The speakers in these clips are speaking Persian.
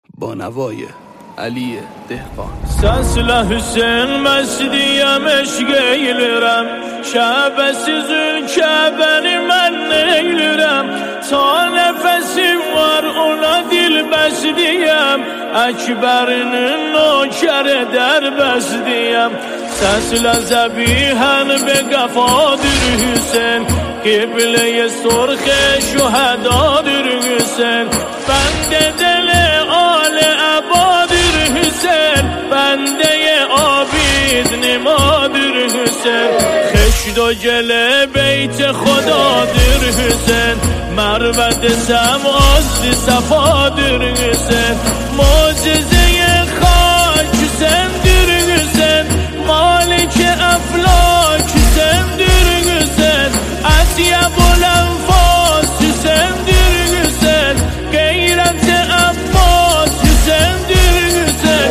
با نوای علی دهقان. Sesle Hüseyin mesdiyemiş geylirim, Şəbəsiz Kəbəni mən neylirəm. Ta nefesim var ona dil bəsliyəm, Əkbərinin nökəri dərbəsliyəm. Sesle zəbihən be qəfadır Hüseyin, Qiblə-i sürx şühədadır Hüseyin. Bəndə dili ali əbadır Hüseyin, بنده عابد نمادر حسین. خشت و گل بیت خدا در حسین، مرود سماز صفادر حسین. معجزه خاک حسین در حسین، مالک افلاک حسین در حسین. اطیب الانفاس حسین در حسین، غیرت عباس حسین در حسین.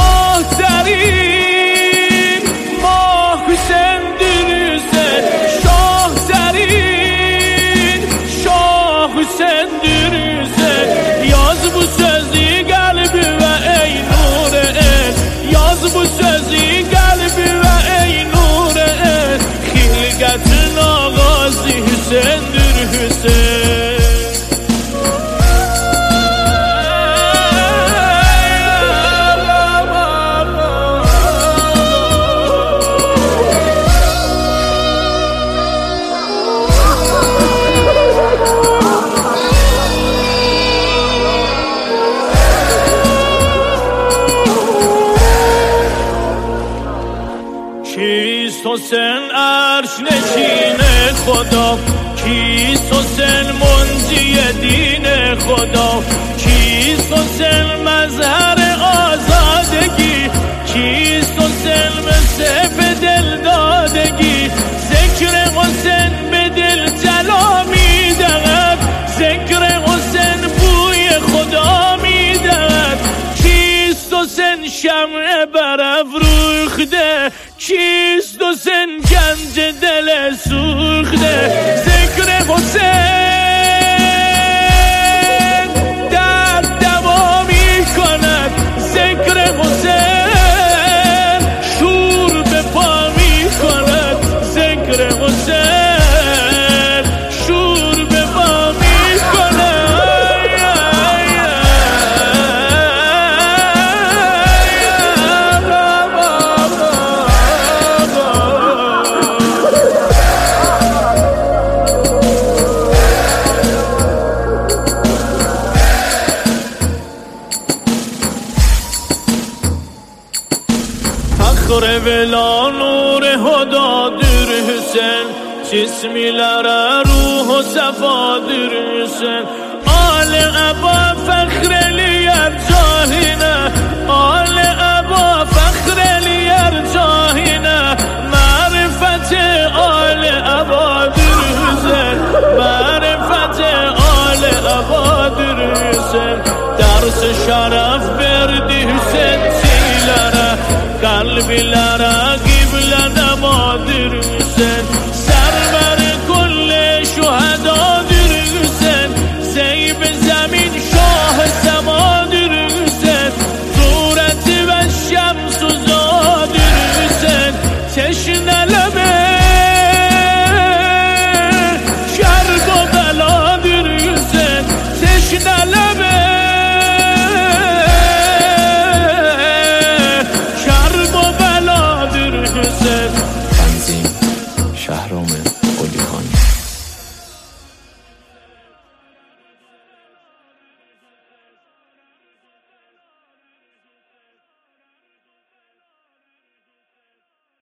Yaz bu sözü kalbime ey nur-i-in, Yaz bu sözü kalbime ey nur-i-in. Hilqətin ağası Hüseyindir Hüseyin. کیست حسین عرش نشین خدا، کیست حسین منجی دین خدا، کیست حسین مظهر آزادگی، کیست حسین مثل به دل دادگی. ذکر حسین به دل جلا میدهد، ذکر حسین بوی خدا میدهد. کیست حسین شمع برافروخته، کیست حسین گنج دل سوخته. ذکر حسین در دوا می کند، ذکر حسین شور به پا می کند. ذکر حسین شور به پا می کند. فخر ولا نور هدا در حسین، جسمیلere روح و صفا در حسین. آل ابا فخر لیر جاهینه، آل ابا فخر لیر جاهینه. معرفت آل ابا در حسین، معرفت آل ابا در حسین. درس شرف بردی حسین تیلره، قلبیلere قبله نمادر حسین. سرور کل شهدادر حسین، زیب زمین شاه سمادر حسین. صورت و شمس و زادر حسین، تشنه لبه کرب و بلادر حسین. تشنه لبه